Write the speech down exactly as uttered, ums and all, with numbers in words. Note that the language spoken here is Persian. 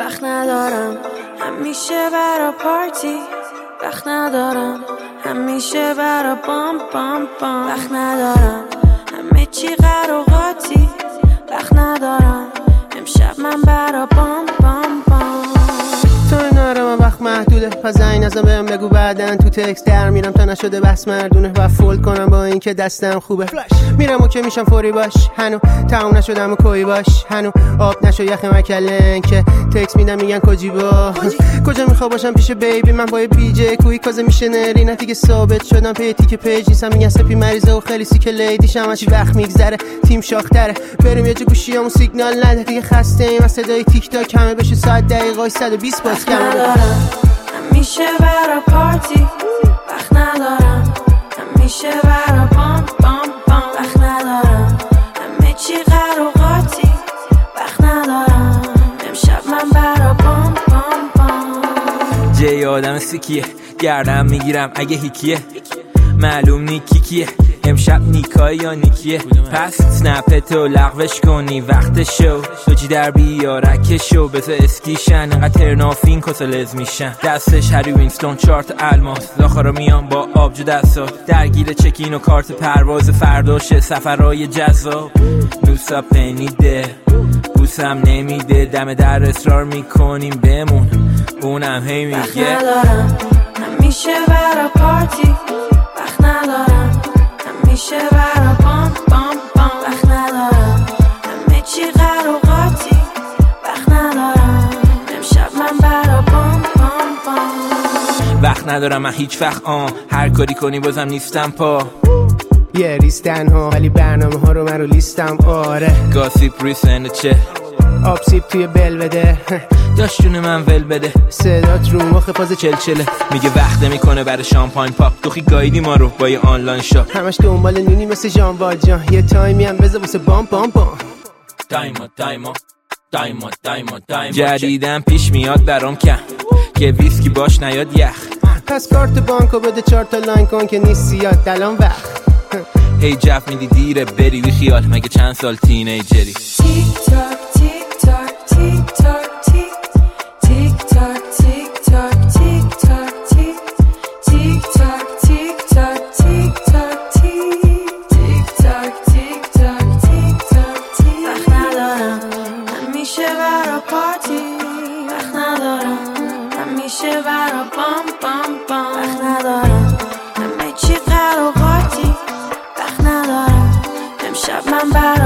وقت ندارم همیشه برا پارتی، وقت ندارم همیشه برا بام بام بام، وقت ندارم همه چی قراقاتی، وقت ندارم امشب من برا بام بام بام. تو نارم وقت محدوده، پس زنگ نزن بهم بگو بعدن تو تکست در میرم تا نشده بس مردونه و فول کنم با این که دستم خوبه. میرم و که میشم فوری باش، هنو تموم نشدم و کوی باش، هنو آب نشو یخ مکلن که تکست میدم میگن کجی با کجا میخوا باشم پیش بیبی من با بی جی کوی کازه میشه نری نه دیگه ثابت شدم پیتی که پیج نیستم میگن سپی مریضه و خیلی سی که لیدیش هم هرچی وقت میگذره تیم شاختره بریم یه جا گوشیامو سیگنال نده دیگه خسته ایم از صدای تیک تاک همه بشه ساعت دقیقای صد و بیست باز کم ندارم همیشه برا پارتی، وقت ندارم همیشه برا بام بام بام، وقت ندارم همه چی قراقاتی، وقت ندارم امشب من برا بام بام بام. جای آدم سیکیه گردم میگیرم اگه هیکیه معلوم نیکی کیه امشب نیکای یا نیکیه پس سنپتو لغوش کنی وقت شو دوچی در بیارک شو بذار اسکیشن انقدر ترنافین کسلز میشن دستش هری وینستون چارت الماس داخرا میان با آبجو دستات درگیر چکین و کارت پرواز فرداشه سفرهای جذاب دوستا پنیده بوسم نمیده دم در اصرار میکنیم بمون اونم هی میگه وقت ندارم همیشه برا پارتی، وقت ندارم همیشه برا بام بام بام، وقت ندارم همه چی قراقاتی، وقت ندارم امشب من برا بام بام بام. وقت ندارم من هیچ وقت آن هر کاری کنی بازم نیستم پا یه ریستن ها ولی برنامه ها رو من رو لیستم آره گاسیپ روی سنده چه آب سیب توی بل بده داشت جون من ول بده صدات رو مخ فاز چلچله میگه وقت میکنه برای شامپاین پاپ دوخی گایدی ما رو با یه آنلاین شاپ همش دنبال نونی مثل جان واجان یه تایمی هم بذار واسه بام بام بام دایما دایما دایما دایما دایما جدیدم پیش میاد برام کم که ویسکی باش نیاد یخ پس کارت بانکو بده چهار تا لاین کن که نیست زیاد دلان وقت هی جف میدی دیره بری بی خیال مگه چند سال تینیجری تیک تاک تیک تاک تیک تاک تیک تیک تاک تیک تاک تیک تاک تیک تیک تاک تیک تاک تیک تاک تیک تاک تیک تاک تیک تاک تیک. وقت ندارم همیشه برا پارتی، وقت ندارم همیشه برا بام بام بام، وقت ندارم همه چی قراقاتی، وقت ندارم امشب من برا